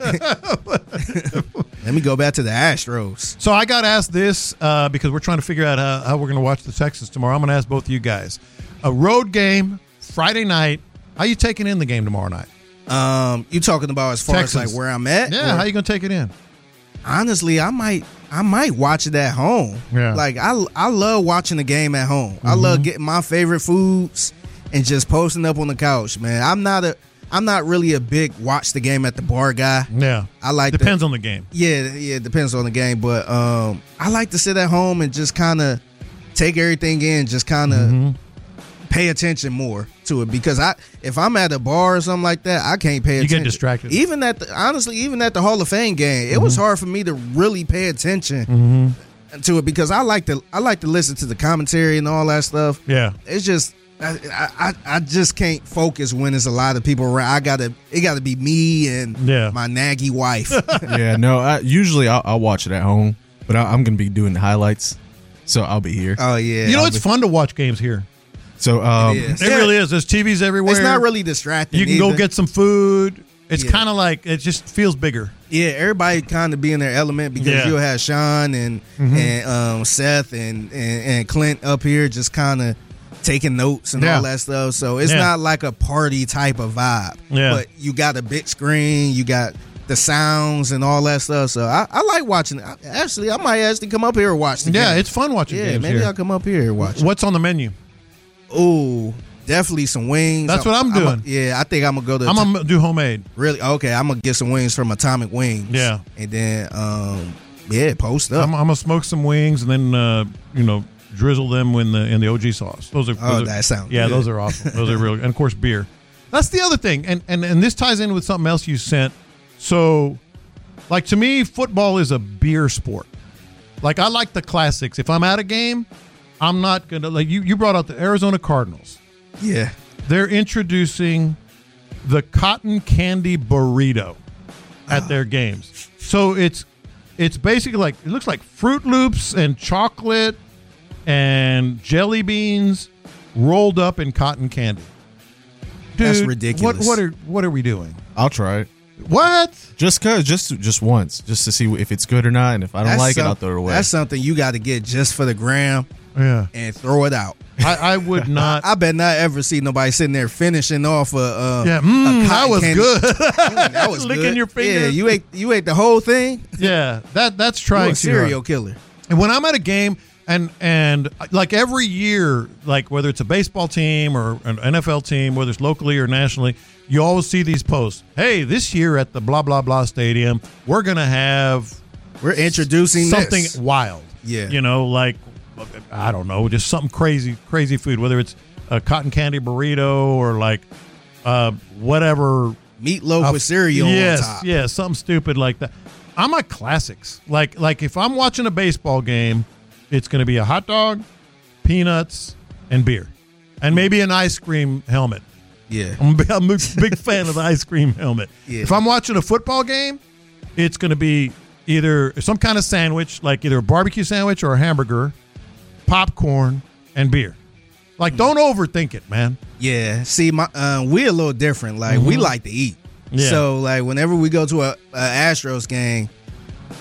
Let me go back to the Astros. So I got asked this uh, because we're trying to figure out how, how we're going to watch the Texans tomorrow. I'm going to ask both of you guys. A road game, Friday night. How you taking in the game tomorrow night? Um, you talking about as far Texans. as like where I'm at? Yeah, Or- how you going to take it in? honestly, I might I might watch it at home. Yeah. Like I I love watching the game at home. I love getting my favorite foods and just posting up on the couch, man. I'm not a I'm not really a big watch the game at the bar guy. Yeah. I like Depends the, on the game. Yeah, yeah, it depends on the game, but um I like to sit at home and just kind of take everything in, just kind of Mm-hmm. pay attention more to it, because I if I'm at a bar or something like that, I can't pay You attention. get distracted. Even at the, honestly, even at the Hall of Fame game, it was hard for me to really pay attention Mm-hmm. to it, because I like to I like to listen to the commentary and all that stuff. Yeah. It's just I I, I just can't focus when there's a lot of people around. I gotta it gotta be me and Yeah. my naggy wife. Yeah, no, I, usually I'll, I'll watch it at home, but I, I'm going to be doing the highlights, so I'll be here. Oh yeah, You know, I'll it's be- fun to watch games here. So um, It is. It really is. There's T Vs everywhere. It's not really distracting. You can go either. get some food. It's Yeah. kind of like, it just feels bigger. Yeah, everybody kind of be in their element, because Yeah. you'll have Sean and Mhm. and um, Seth and, and and Clint up here just kind of taking notes and Yeah. all that stuff. So it's Yeah. not like a party type of vibe. Yeah. But you got a big screen, you got the sounds and all that stuff. So I, I like watching it. I- Actually, I might actually come up here and watch the Yeah, game. it's fun watching Yeah, games maybe here. I'll come up here and watch. What's on the menu? Oh, definitely some wings. That's what I'm a- doing. yeah, I think I'm gonna go to. I'm going to do homemade. Really? Okay, I'm gonna get some wings from Atomic Wings. Yeah. and then um, yeah, post up. I'm, I'm going to smoke some wings and then, uh, you know, drizzle them in the in the O G sauce. Those are Oh, those are- that sounds yeah, good. those are awesome. Those are real, and of course beer. That's the other thing, and and and this ties in with something else you sent. So, like to me, football is a beer sport. Like I like the classics. If I'm at a game, I'm not gonna like you. You brought out the Arizona Cardinals. Yeah. They're introducing the cotton candy burrito at their games. So it's it's basically like it looks like Fruit Loops and chocolate and jelly beans rolled up in cotton candy. Dude, That's ridiculous. What what are what are we doing? I'll try it. What? Just cause, just just once, just to see if it's good or not, and if I don't That's like it, I'll some- throw it away. That's something you got to get just for the gram Yeah. and throw it out. I, I would not. I bet not ever see nobody sitting there finishing off a. Uh, yeah, a mm, that cotton was candy. good. Mm, that was Licking good. your fingers. Yeah, you ate you ate the whole thing. Yeah, that that's You trying a too hard. serial killer. And when I'm at a game, and and like every year, like whether it's a baseball team or an N F L team, whether it's locally or nationally, you always see these posts. Hey, this year at the blah blah blah stadium, we're gonna have We're introducing something this. wild. Yeah. you know, like I don't know, just something crazy, crazy food. Whether it's a cotton candy burrito or like uh, whatever meatloaf uh, with cereal yes, on top. yeah, something stupid like that. I'm like classics. Like like if I'm watching a baseball game, it's going to be a hot dog, peanuts, and beer, and maybe an ice cream helmet. Yeah. I'm a big, I'm a big fan of the ice cream helmet. Yeah. If I'm watching a football game, it's going to be either some kind of sandwich, like either a barbecue sandwich or a hamburger, popcorn, and beer. Like, don't overthink it, man. Yeah. See, my uh, we a little different. Like we Mhm. like to eat. Yeah. So like whenever we go to a, a Astros game,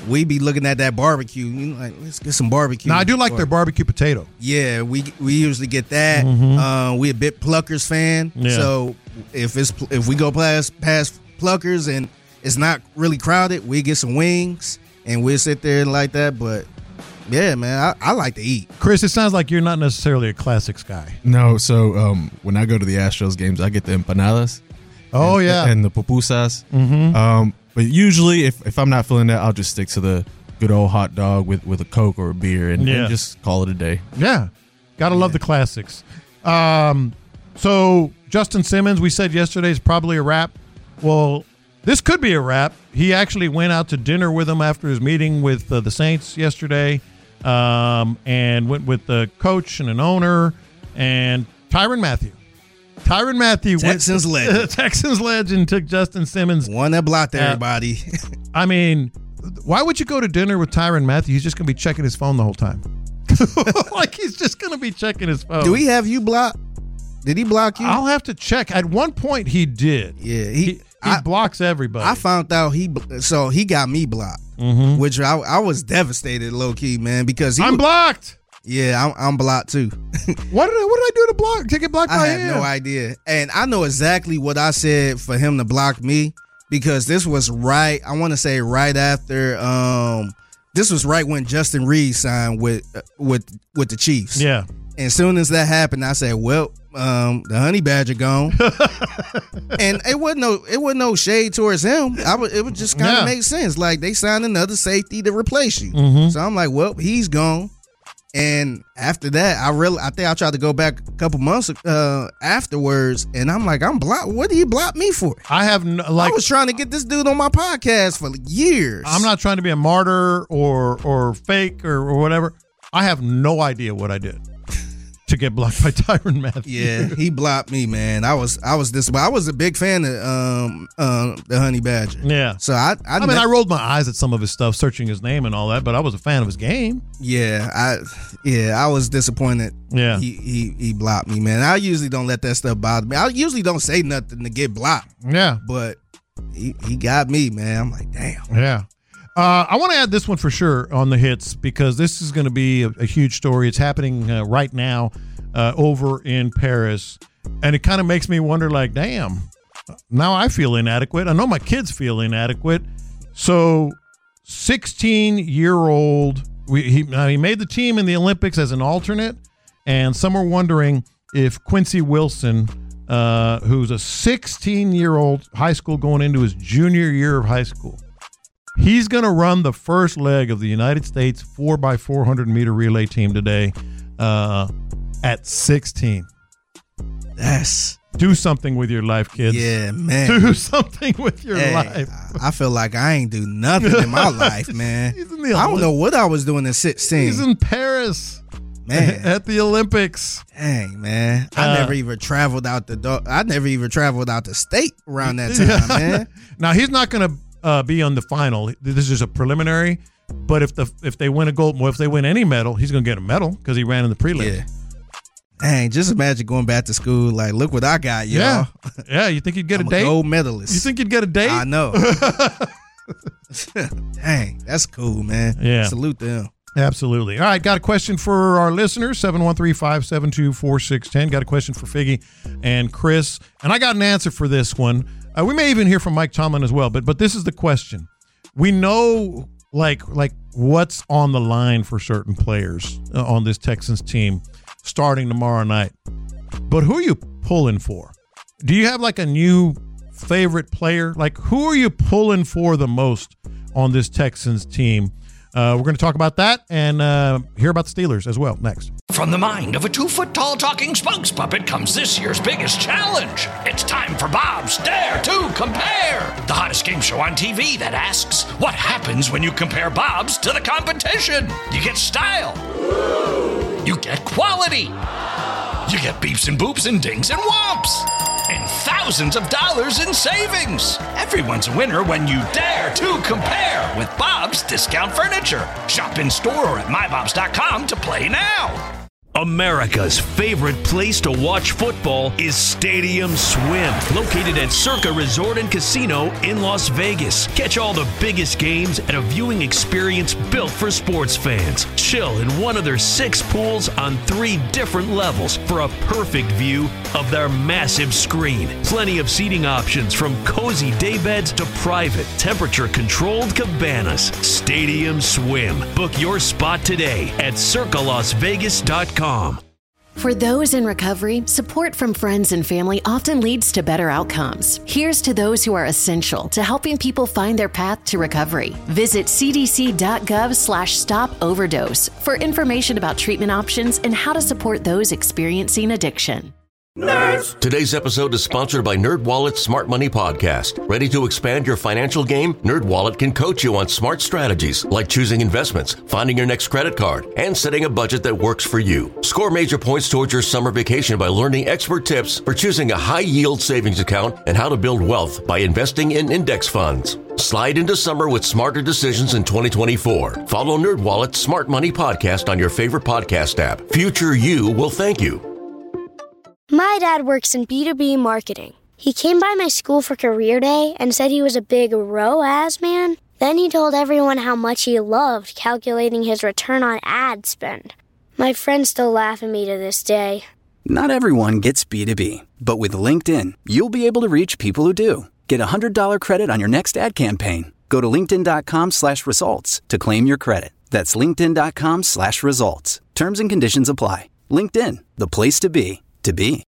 we be looking at that barbecue. You know, like, let's get some barbecue. Now, I do like or, their barbecue potato. Yeah, we we usually get that. Mm-hmm. Uh, we a bit Pluckers fan, Yeah. so if it's if we go past past Pluckers and it's not really crowded, we get some wings and we'll sit there and like that. But yeah, man, I, I like to eat. Chris, it sounds like you're not necessarily a classics guy. No, so um, when I go to the Astros games, I get the empanadas. Oh, and, yeah. And the pupusas. Mm-hmm. Um, but usually, if, if I'm not feeling that, I'll just stick to the good old hot dog with, with a Coke or a beer and, Yeah. and just call it a day. Yeah. Got to love the classics. Um, so, Justin Simmons, we said yesterday is probably a wrap. Well, this could be a wrap. He actually went out to dinner with him after his meeting with uh, the Saints yesterday um, and went with the coach and an owner and Tyrann Mathieu. Tyrann Mathieu, Texans went, legend. Texans legend, took Justin Simmons. One that blocked Uh, everybody. I mean, why would you go to dinner with Tyrann Mathieu? He's just going to be checking his phone the whole time. Like he's just going to be checking his phone. Do he have you blocked? Did he block you? I'll have to check. At one point, he did. Yeah, he he. he I, blocks everybody. I found out he so he got me blocked, Mhm. which I, I was devastated, low key, man, because he I'm was, blocked. Yeah, I'm, I'm blocked too. What did I, what did I do to block to get blocked I by have him? no idea, and I know exactly what I said for him to block me because this was right. I want to say right after. Um, this was right when Justin Reed signed with uh, with with the Chiefs. Yeah. And as soon as that happened, I said, "Well, um, the Honey Badger gone," and it wasn't no, it wasn't no shade towards him. I would, it would just kind of Yeah. make sense. Like they signed another safety to replace you, Mhm. so I'm like, "Well, he's gone." And after that, I really, I think I tried to go back a couple months uh, afterwards, and I'm like, "I'm blocked. What did he block me for?" I have no, like I was trying to get this dude on my podcast for years. I'm not trying to be a martyr or or fake or, or whatever. I have no idea what I did to get blocked by Tyrann Mathieu. Yeah, he blocked me, man. I was I was this, but I was a big fan of um uh, the Honey Badger. Yeah. So I I, I mean, ne- I rolled my eyes at some of his stuff, searching his name and all that, but I was a fan of his game. yeah I yeah I was disappointed. Yeah. he he he blocked me, man. I usually don't let that stuff bother me. I usually don't say nothing to get blocked. Yeah. But he he got me, man. I'm like, damn. Yeah. Uh, I want to add this one for sure on the hits because this is going to be a, a huge story. It's happening uh, right now uh, over in Paris. And it kind of makes me wonder, like, damn, now I feel inadequate. I know my kids feel inadequate. So sixteen-year-old, we, he, now he made the team in the Olympics as an alternate. And some are wondering if Quincy Wilson, uh, who's a sixteen-year-old high school going into his junior year of high school, he's going to run the first leg of the United States four by four hundred meter relay team today uh, at sixteen. That's Do something with your life, kids. yeah, man. Do something with your Hey, life. I feel like I ain't do nothing in my life, man. He's in the I don't Olymp- know what I was doing at sixteen. He's in Paris, Man. at the Olympics. Dang, man. I Uh, never even traveled out the do- I never even traveled out the state around that time, man. Now he's not going to uh, be on the final. This is just a preliminary. But if the if they win a gold, well, if they win any medal, he's going to get a medal because he ran in the prelims. Yeah. Dang, just imagine going back to school like, look what I got, y'all. Yeah, yeah. You think you'd get I'm a date? gold medalist. You think you'd get a date? I know. Dang, that's cool, man. Yeah. Salute them. Absolutely. All right, got a question for our listeners, seven one three, five seven two, four six one zero. Got a question for Figgy and Chris, and I got an answer for this one. Uh, we may even hear from Mike Tomlin as well, but but this is the question. We know like like what's on the line for certain players uh, on this Texans team starting tomorrow night. But who are you pulling for? Do you have like a new favorite player? Like who are you pulling for the most on this Texans team? Uh, we're going to talk about that and uh, hear about the Steelers as well next. From the mind of a two-foot-tall talking spokes puppet comes this year's biggest challenge. It's time for Bob's Dare to Compare, the hottest game show on T V that asks, what happens when you compare Bob's to the competition? You get style. You get quality. You get beeps and boops and dings and whomps. And thousands of dollars in savings. Everyone's a winner when you dare to compare with Bob's Discount Furniture. Shop in store or at my bobs dot com to play now. America's favorite place to watch football is Stadium Swim, located at Circa Resort and Casino in Las Vegas. Catch all the biggest games at a viewing experience built for sports fans. Chill in one of their six pools on three different levels for a perfect view of their massive screen. Plenty of seating options from cozy daybeds to private, temperature-controlled cabanas. Stadium Swim. Book your spot today at circa las vegas dot com. For those in recovery, support from friends and family often leads to better outcomes. Here's to those who are essential to helping people find their path to recovery. Visit cdc.gov slash stop overdose for information about treatment options and how to support those experiencing addiction. Nerds! Today's episode is sponsored by NerdWallet's Smart Money Podcast. Ready to expand your financial game? NerdWallet can coach you on smart strategies like choosing investments, finding your next credit card, and setting a budget that works for you. Score major points towards your summer vacation by learning expert tips for choosing a high-yield savings account and how to build wealth by investing in index funds. Slide into summer with smarter decisions in twenty twenty-four. Follow NerdWallet's Smart Money Podcast on your favorite podcast app. Future you will thank you. My dad works in B two B marketing. He came by my school for career day and said he was a big R O A S man. Then he told everyone how much he loved calculating his return on ad spend. My friends still laugh at me to this day. Not everyone gets B two B, but with LinkedIn, you'll be able to reach people who do. Get a one hundred dollars credit on your next ad campaign. Go to linkedin.com slash results to claim your credit. That's linkedin.com slash results. Terms and conditions apply. LinkedIn, the place to be, to be.